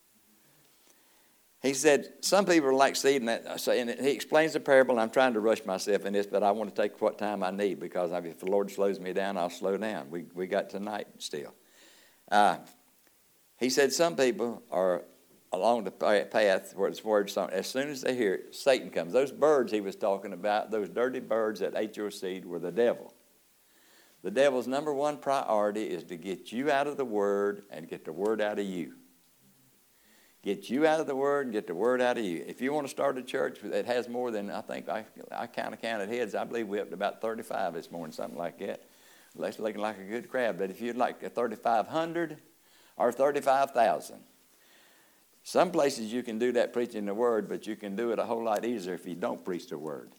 He said, some people are like seed, and, that, and he explains the parable, and I'm trying to rush myself in this, but I want to take what time I need, because if the Lord slows me down, I'll slow down. We we got tonight still. Uh, he said some people are along the path where it's word song. As soon as they hear it, Satan comes. Those birds he was talking about, those dirty birds that ate your seed, were the devil. The devil's number one priority is to get you out of the Word and get the Word out of you. Get you out of the Word and get the Word out of you. If you want to start a church that has more than, I think, I, I kind of counted heads, I believe we're up to about thirty-five this morning, something like that. That's looking like a good crowd. But if you'd like a thirty-five hundred or thirty-five thousand, some places you can do that preaching the Word, but you can do it a whole lot easier if you don't preach the Word.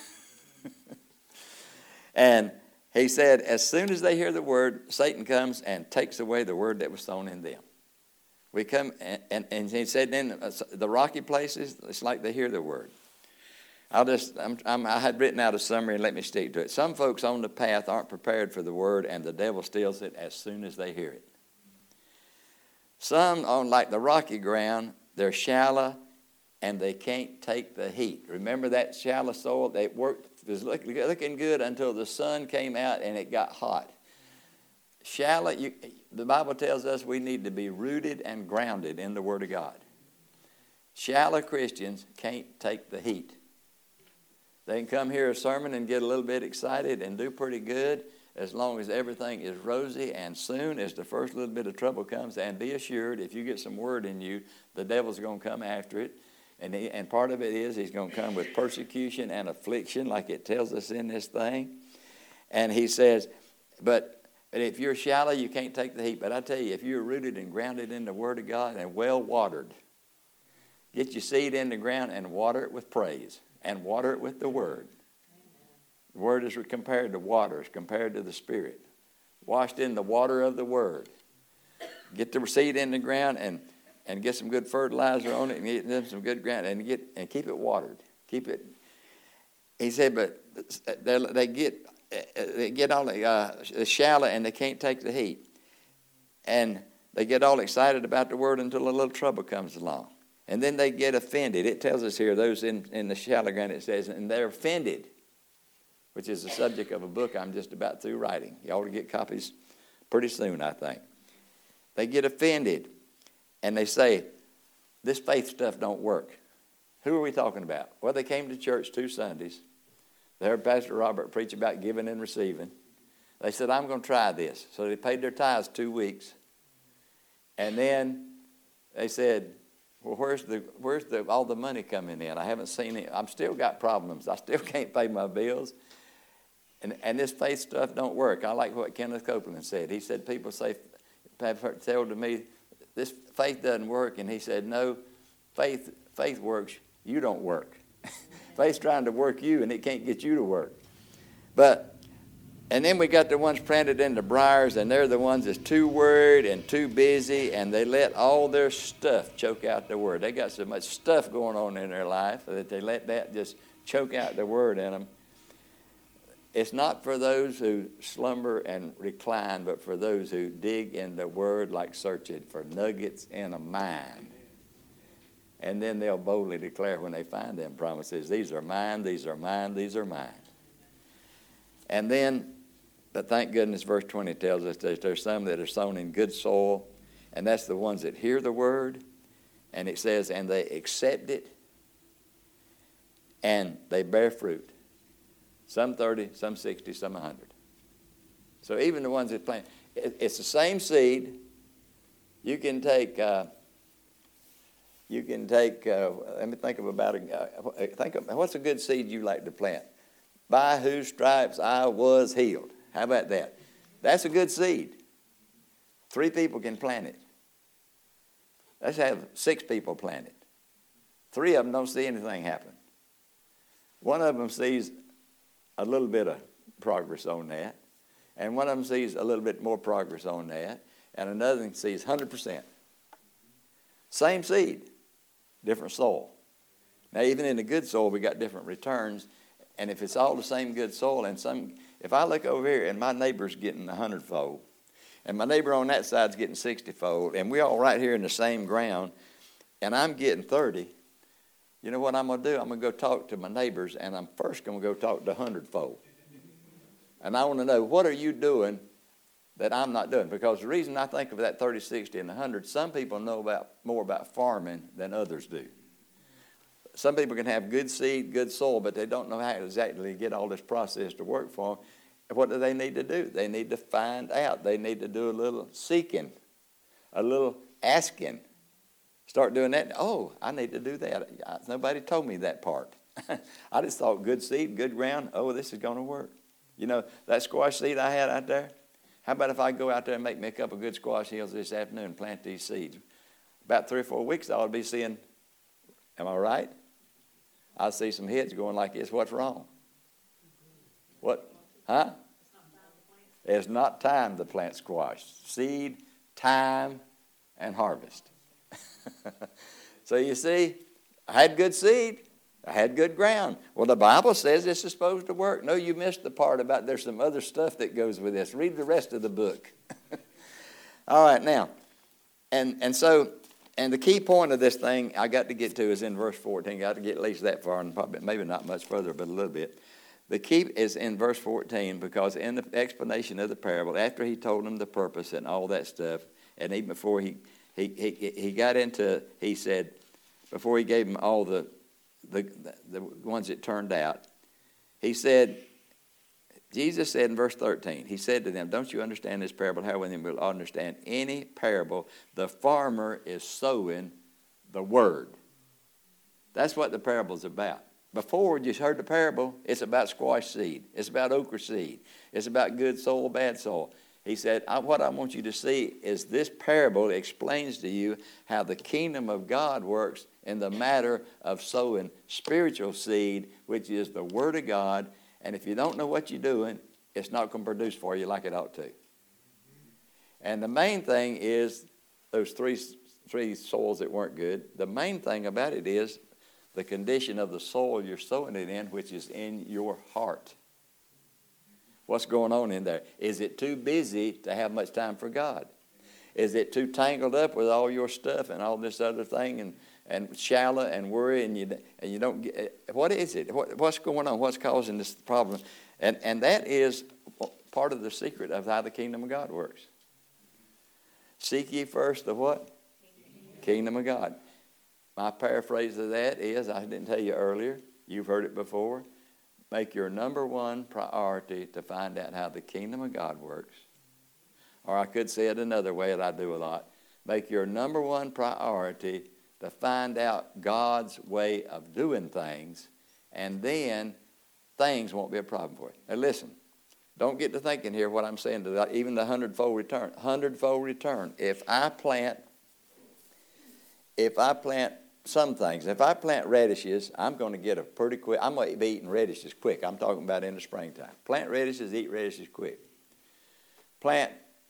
And he said, as soon as they hear the Word, Satan comes and takes away the Word that was sown in them. We come, and, and, and he said, then the rocky places, it's like they hear the Word. I'll just, I'm, I'm, I had written out a summary, and let me stick to it. Some folks on the path aren't prepared for the Word, and the devil steals it as soon as they hear it. Some on like the rocky ground, they're shallow, and they can't take the heat. Remember that shallow soil? They worked, it was look, looking good until the sun came out and it got hot. Shallow, you, the Bible tells us we need to be rooted and grounded in the Word of God. Shallow Christians can't take the heat. They can come hear a sermon and get a little bit excited and do pretty good as long as everything is rosy, and soon as the first little bit of trouble comes, and be assured, if you get some Word in you, the devil's going to come after it. And, he, and part of it is he's going to come with persecution and affliction, like it tells us in this thing. And he says, but, but if you're shallow, you can't take the heat. But I tell you, if you're rooted and grounded in the Word of God and well watered, get your seed in the ground and water it with praise and water it with the Word. The Word is compared to water, it's compared to the Spirit. Washed in the water of the Word. Get the seed in the ground and and get some good fertilizer on it and get them some good ground and get and keep it watered. Keep it. He said, but they, they get they get all uh, shallow and they can't take the heat, and they get all excited about the Word until a little trouble comes along, and then they get offended. It tells us here, those in in the shallow ground, it says, and they're offended, which is the subject of a book I'm just about through writing. You ought to get copies pretty soon, I think. They get offended. And they say, this faith stuff don't work. Who are we talking about? Well, they came to church two Sundays. They heard Pastor Robert preach about giving and receiving. They said, I'm going to try this. So they paid their tithes two weeks. And then they said, well, where's the where's the all the money coming in? I haven't seen it. I'm still got problems. I still can't pay my bills. And and this faith stuff don't work. I like what Kenneth Copeland said. He said people say, have heard told to me, this faith doesn't work. And he said, no, faith faith works. You don't work. Faith's trying to work you, and it can't get you to work. But and then we got the ones planted in the briars, and they're the ones that's too worried and too busy, and they let all their stuff choke out the word. They got so much stuff going on in their life that they let that just choke out the word in them. It's not for those who slumber and recline, but for those who dig in the word like searching for nuggets in a mine. And then they'll boldly declare when they find them promises, these are mine, these are mine, these are mine. And then, but thank goodness, verse twenty tells us that there's some that are sown in good soil, and that's the ones that hear the word, and it says, and they accept it, and they bear fruit. Some thirty, some sixty, some one hundred. So even the ones that plant, it's the same seed. You can take... Uh, You can take, uh, let me think of about, a, uh, think of, what's a good seed you like to plant? By whose stripes I was healed. How about that? That's a good seed. Three people can plant it. Let's have six people plant it. Three of them don't see anything happen. One of them sees a little bit of progress on that. And one of them sees a little bit more progress on that. And another one sees one hundred percent. Same seed. Different soil. Now, even in the good soil, we got different returns. And if it's all the same good soil, and some, if I look over here and my neighbor's getting a hundredfold, and my neighbor on that side's getting sixty-fold, and we all right here in the same ground, and I'm getting thirty, you know what I'm going to do? I'm going to go talk to my neighbors, and I'm first going to go talk to a hundredfold. And I want to know, what are you doing that I'm not doing? Because the reason I think of that thirty, sixty, and one hundred, some people know about more about farming than others do. Some people can have good seed, good soil, but they don't know how to exactly get all this process to work for them. What do they need to do? They need to find out. They need to do a little seeking, a little asking. Start doing that. Oh, I need to do that. Nobody told me that part. I just thought good seed, good ground. Oh, this is going to work. You know, that squash seed I had out there, how about if I go out there and make me a couple of good squash hills this afternoon and plant these seeds? About three or four weeks, I'll be seeing, am I right? I'll see some heads going like this. What's wrong? What? Huh? It's not time to plant squash. Seed, time, and harvest. So you see, I had good seed. I had good ground. Well, the Bible says this is supposed to work. No, you missed the part about there's some other stuff that goes with this. Read the rest of the book. All right, now, and and so, and the key point of this thing I got to get to is in verse fourteen. Got to get at least that far, and probably maybe not much further, but a little bit. The key is in verse fourteen, because in the explanation of the parable, after he told them the purpose and all that stuff, and even before he he he, he got into, he said, before he gave them all the The, the ones that turned out, he said, Jesus said in verse thirteen, he said to them, don't you understand this parable? How will you understand any parable? The farmer is sowing the word. That's what the parable is about. Before, you just heard the parable, it's about squash seed. It's about okra seed. It's about good soil, bad soil. He said, I, what I want you to see is this parable explains to you how the kingdom of God works in the matter of sowing spiritual seed, which is the Word of God. And if you don't know what you're doing, it's not going to produce for you like it ought to. And the main thing is those three, three soils that weren't good. The main thing about it is the condition of the soil you're sowing it in, which is in your heart. What's going on in there? Is it too busy to have much time for God? Is it too tangled up with all your stuff and all this other thing and, and shallow and worry and you and you don't get, what is it? What, what's going on? What's causing this problem? And and that is part of the secret of how the kingdom of God works. Seek ye first the what? Kingdom, kingdom of God. My paraphrase of that is, I didn't tell you earlier, you've heard it before, make your number one priority to find out how the kingdom of God works. Or I could say it another way that I do a lot. make your number one priority to find out God's way of doing things, and then things won't be a problem for you. Now listen, don't get to thinking here what I'm saying to that, even the hundredfold return. Hundredfold return. If I plant, if I plant some things, if I plant radishes, I'm going to get a pretty quick, I'm going to be eating radishes quick. I'm talking about in the springtime. Plant radishes, eat radishes quick. Plant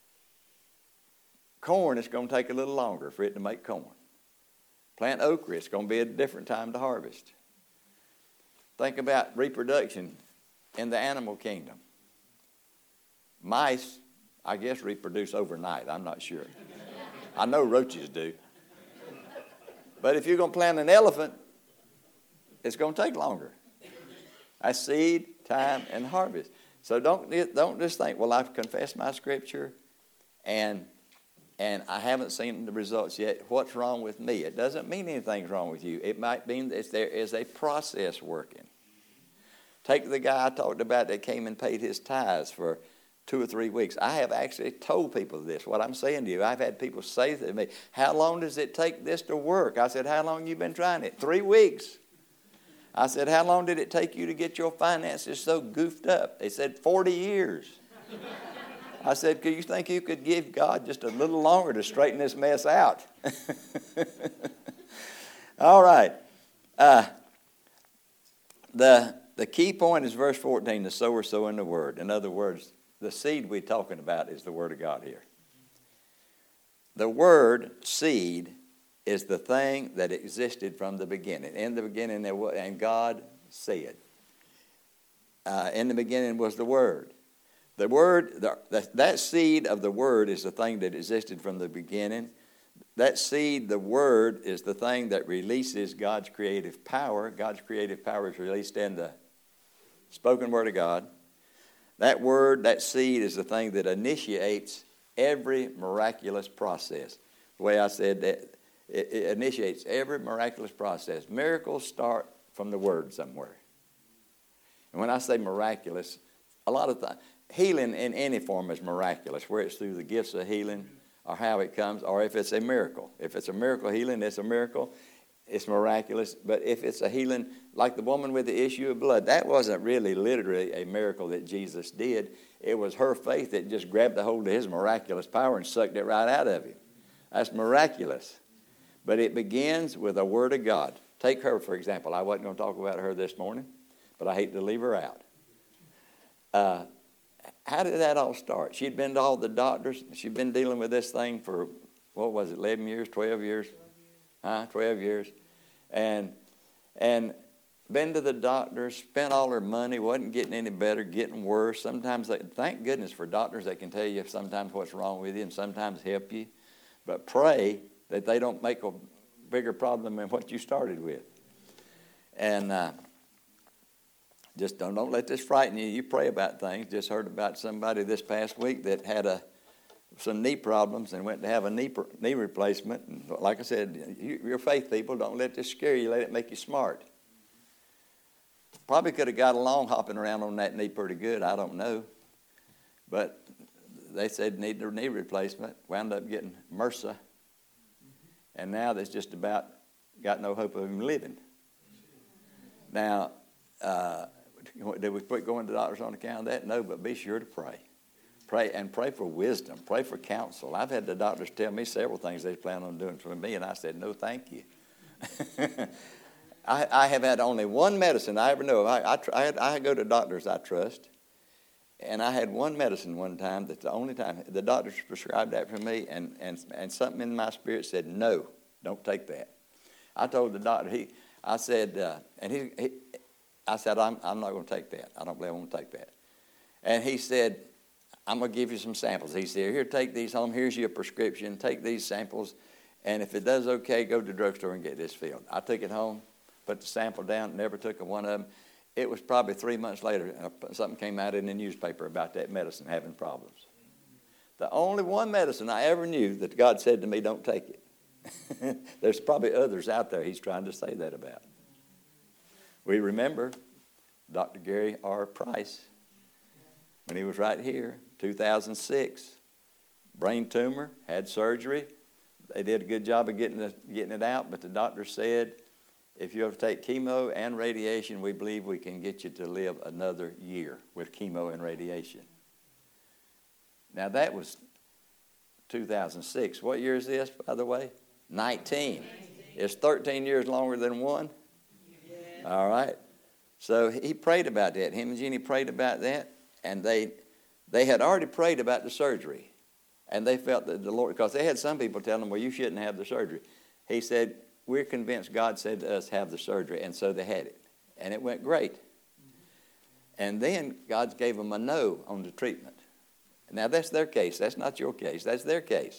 corn, it's going to take a little longer for it to make corn. Plant okra, it's going to be a different time to harvest. Think about reproduction in the animal kingdom. Mice, I guess, reproduce overnight. I'm not sure. I know roaches do. But if you're going to plant an elephant, it's going to take longer. That's seed, time, and harvest. So don't, don't just think, well, I've confessed my scripture and, and I haven't seen the results yet. What's wrong with me? It doesn't mean anything's wrong with you. It might mean that there is a process working. Take the guy I talked about that came and paid his tithes for two or three weeks. I have actually told people this, what I'm saying to you. I've had people say to me, how long does it take this to work? I said, how long have you been trying it? Three weeks. I said, how long did it take you to get your finances so goofed up? They said, forty years. I said, do you think you could give God just a little longer to straighten this mess out? All right. Uh, the, the key point is verse fourteen, the sower sowing the word. In other words, the seed we're talking about is the Word of God here. The word seed is the thing that existed from the beginning. In the beginning, there was, and God said. Uh, in the beginning was the Word. The Word, the, the, that seed of the Word is the thing that existed from the beginning. That seed, the Word, is the thing that releases God's creative power. God's creative power is released in the spoken Word of God. That word, that seed, is the thing that initiates every miraculous process. The way I said that, it, it initiates every miraculous process. Miracles start from the word somewhere. And when I say miraculous, a lot of times, healing in any form is miraculous, where it's through the gifts of healing or how it comes, or if it's a miracle. If it's a miracle healing, it's a miracle. It's miraculous. But if it's a healing, like the woman with the issue of blood, that wasn't really literally a miracle that Jesus did. It was her faith that just grabbed a hold of his miraculous power and sucked it right out of him. That's miraculous. But it begins with a word of God. Take her, for example. I wasn't going to talk about her this morning, but I hate to leave her out. Uh, how did that all start? She'd been to all the doctors. She'd been dealing with this thing for, what was it, eleven years, twelve years? Huh? twelve years. And and been to the doctor, spent all her money, wasn't getting any better, getting worse. Sometimes, they, thank goodness for doctors that can tell you sometimes what's wrong with you and sometimes help you. But pray that they don't make a bigger problem than what you started with. And uh, just don't, don't let this frighten you. You pray about things. Just heard about somebody this past week that had a some knee problems and went to have a knee knee replacement. And like I said, you, you're faith people. Don't let this scare you. Let it make you smart. Probably could have got along hopping around on that knee pretty good. I don't know. But they said need a knee replacement. Wound up getting MRSA. And now there's just about got no hope of him living. Now, uh, did we quit going to doctors on account of that? No, but be sure to pray. Pray and pray for wisdom. Pray for counsel. I've had the doctors tell me several things they plan on doing for me, and I said, no, thank you. I, I have had only one medicine I ever know of. I, I, I, had, I go to doctors I trust, and I had one medicine one time that's the only time. The doctors prescribed that for me, and, and, and something in my spirit said, no, don't take that. I told the doctor, he, I said, uh, and he, he, I said, I'm, I'm not going to take that. I don't believe I'm going to take that. And he said, I'm going to give you some samples. He said, here, take these home. Here's your prescription. Take these samples. And if it does okay, go to the drugstore and get this filled. I took it home, put the sample down, never took a one of them. It was probably three months later, uh, something came out in the newspaper about that medicine having problems. The only one medicine I ever knew that God said to me, don't take it. There's probably others out there he's trying to say that about. We remember Doctor Gary R. Price when he was right here, two thousand six, brain tumor, had surgery. they did a good job of getting, the, getting it out, but the doctor said, if you have to take chemo and radiation, we believe we can get you to live another year with chemo and radiation. Now, that was two thousand six. What year is this, by the way? nineteen. It's thirteen years longer than one. Yes. All right. So he prayed about that. Him and Jeannie prayed about that, and they they had already prayed about the surgery. And they felt that the Lord, because they had some people telling them, well, you shouldn't have the surgery. He said, we're convinced God said to us, have the surgery. And so they had it. And it went great. And then God gave them a no on the treatment. Now, that's their case. That's not your case. That's their case.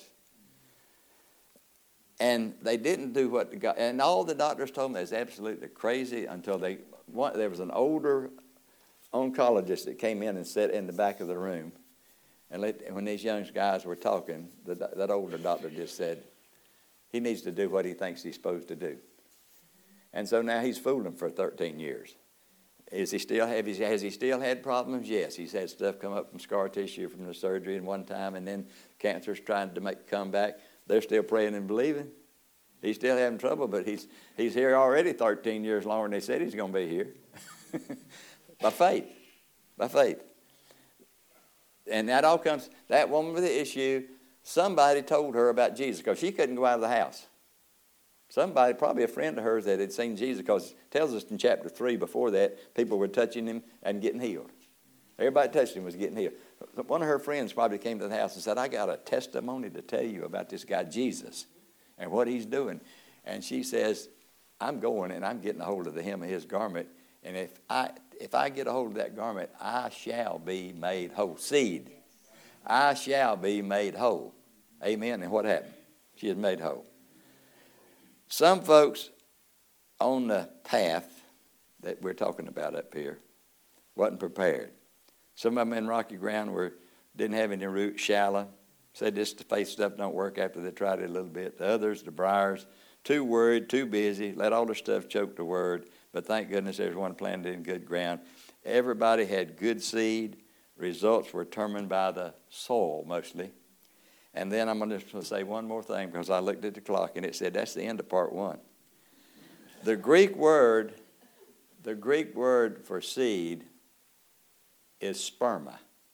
And they didn't do what the God, and all the doctors told them they was absolutely crazy until they, one, there was an older oncologist that came in and sat in the back of the room. And let, when these young guys were talking, the, that older doctor just said, he needs to do what he thinks he's supposed to do. And so now he's fooled them for thirteen years. Is he still have, has he still had problems? Yes. He's had stuff come up from scar tissue from the surgery in one time, and then cancer's trying to make come back. They're still praying and believing. He's still having trouble, but he's he's here already thirteen years longer than they said he's going to be here. By faith. By faith. And that all comes, that woman with the issue, somebody told her about Jesus because she couldn't go out of the house. Somebody, probably a friend of hers that had seen Jesus, because it tells us in chapter three before that, people were touching him and getting healed. Everybody touched him was getting healed. One of her friends probably came to the house and said, I got a testimony to tell you about this guy Jesus and what he's doing. And she says, I'm going and I'm getting a hold of the hem of his garment. And if I if I get a hold of that garment, I shall be made whole. Seed. I shall be made whole. Amen. And what happened? She is made whole. Some folks on the path that we're talking about up here wasn't prepared. Some of them in rocky ground were didn't have any root, shallow. Said this faith stuff don't work after they tried it a little bit. The others, the briars, too worried, too busy, let all their stuff choke the word. But thank goodness there's one planted in good ground. Everybody had good seed. Results were determined by the soil mostly. And then I'm going to say one more thing because I looked at the clock and it said that's the end of part one. The Greek word, the Greek word for seed is sperma.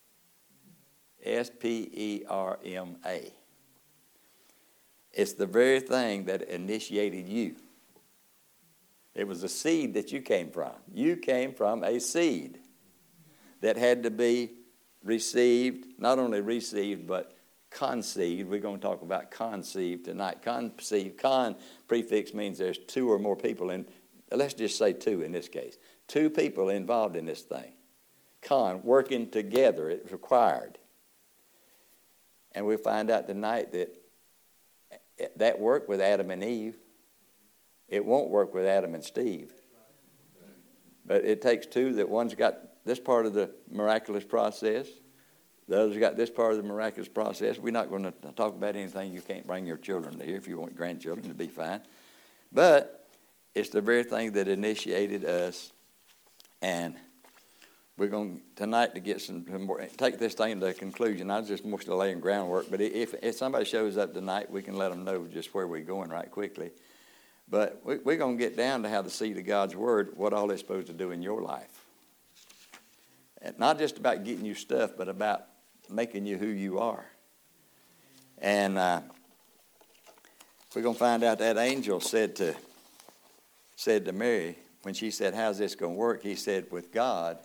S P E R M A. It's the very thing that initiated you. It was a seed that you came from. You came from a seed that had to be received, not only received, but conceived. We're going to talk about conceived tonight. Conceived, con prefix means there's two or more people in, let's just say two in this case. Two people involved in this thing. Con, working together, it's required. And we'll find out tonight that that worked with Adam and Eve. It won't work with Adam and Steve. But it takes two, that one's got this part of the miraculous process. The other's got this part of the miraculous process. We're not going to talk about anything you can't bring your children to here. If you want grandchildren, to be fine. But it's the very thing that initiated us. And we're going tonight to get some, some more, take this thing to a conclusion. I was just mostly laying groundwork. But if, if somebody shows up tonight, we can let them know just where we're going right quickly. But we, we're going to get down to how the seed of God's Word, what all it's supposed to do in your life. And not just about getting you stuff, but about making you who you are. And uh, we're going to find out that angel said to said to Mary, when she said, how's this going to work? He said, with God,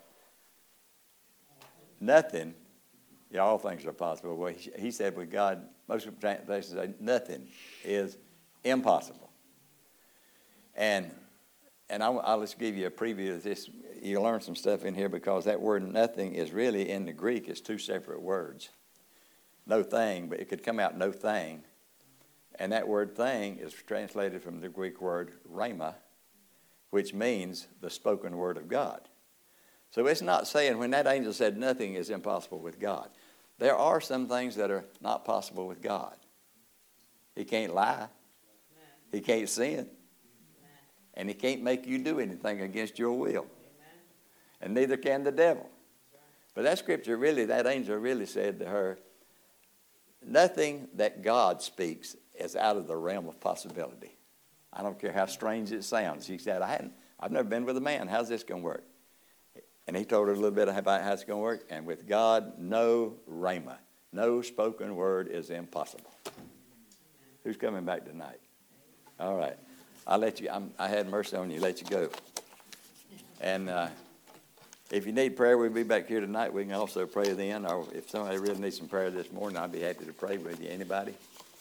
nothing, yeah, all things are possible. Well, he, he said with God, most translations say nothing is impossible. And and I'll, I'll just give you a preview of this. You'll learn some stuff in here because that word nothing is really in the Greek. It's two separate words. No thing, but it could come out no thing. And that word thing is translated from the Greek word rhema, which means the spoken word of God. So it's not saying when that angel said nothing is impossible with God. There are some things that are not possible with God. He can't lie. He can't sin. And he can't make you do anything against your will. And neither can the devil. But that scripture really, that angel really said to her, nothing that God speaks is out of the realm of possibility. I don't care how strange it sounds. She said, I hadn't, I've never been with a man. How's this going to work? And he told her a little bit about how it's going to work. And with God, no rhema, no spoken word is impossible. Who's coming back tonight? All right. I'll let you, I'm, I had mercy on you, let you go. And uh, if you need prayer, we'll be back here tonight. We can also pray then. Or if somebody really needs some prayer this morning, I'll be happy to pray with you. Anybody?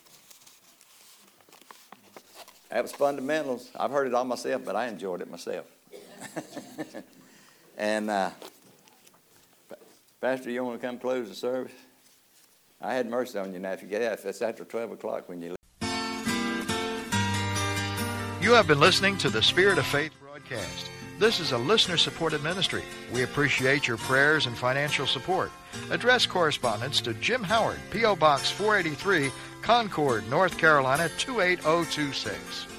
That was fundamentals. I've heard it all myself, but I enjoyed it myself. And uh, Pastor, you want to come close the service? I had mercy on you now. If you get out, if it's after twelve o'clock when you leave. You have been listening to the Spirit of Faith broadcast. This is a listener-supported ministry. We appreciate your prayers and financial support. Address correspondence to Jim Howard, P O. Box four eighty-three, Concord, North Carolina two eight zero two six.